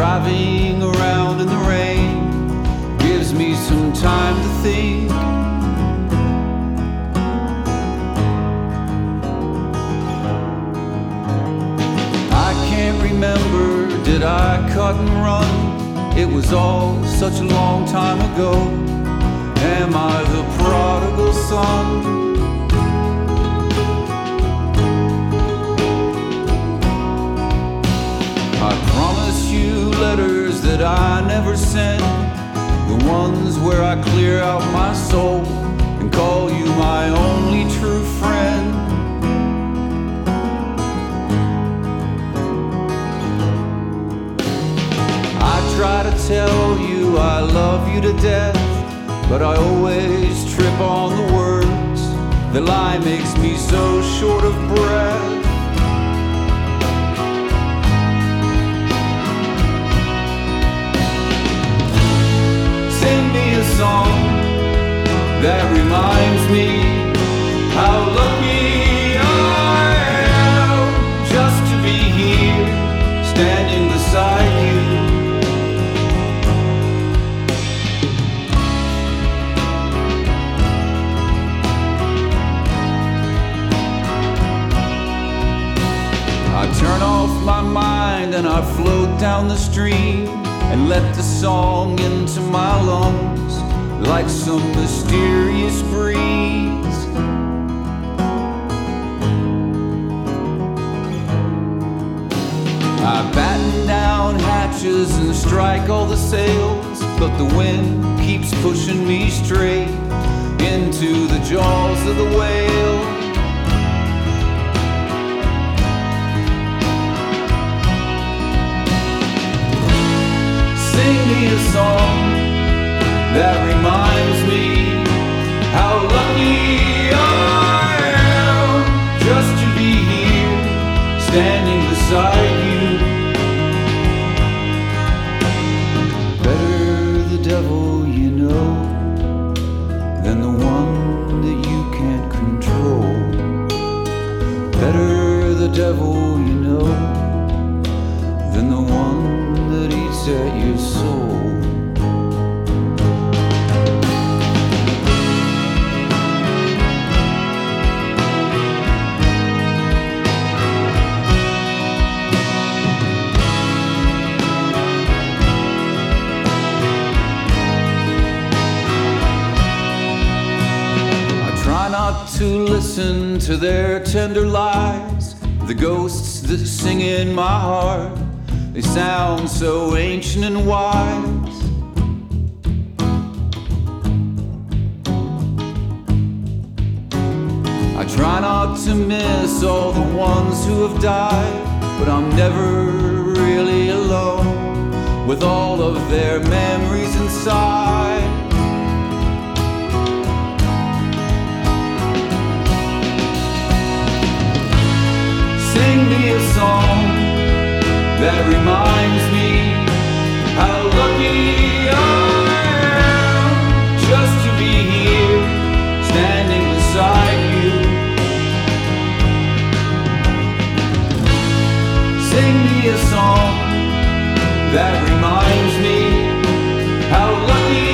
driving around in the rain gives me some time to think. I can't remember, did I cut and run? It was all such a long time ago. Am I the prodigal son? I promise you letters that I never send, the ones where I clear out my soul and call you my only true friend. I try to tell you I love you to death, but I always trip on the words. The lie makes me so short of breath. Sing me a song that reminds me how lucky I am just to be here, standing beside you. I turn off my mind and I float down the stream and let the song into my lungs like some mysterious breeze. I batten down hatches and strike all the sails, but the wind keeps pushing me straight into the jaws of the whale. Sing me a song that reminds me how lucky I am just to be here, standing beside you. Better the devil you know than the one that you can't control. Better the devil you know than the one that eats at your soul. I try not to listen to their tender lies, the ghosts that sing in my heart. They sound so ancient and wise. I try not to miss all the ones who have died, but I'm never really alone with all of their memories inside. Sing me a song that reminds me how lucky I am just to be here, standing beside you. Sing me a song that reminds me how lucky